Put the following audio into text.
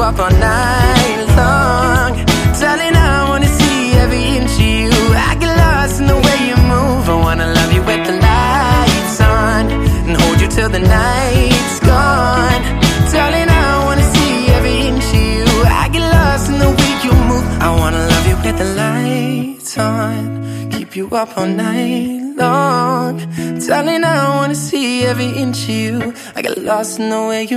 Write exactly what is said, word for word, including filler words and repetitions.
up all night long. Darling, I wanna see every inch of you. I get lost in the way you move. I wanna love you with the lights on and hold you till the night's gone. Darling, I wanna see every inch of you. I get lost in the way you move. I wanna love you with the lights on, keep you up all night long. Darling, I wanna see every inch of you. I get lost in the way you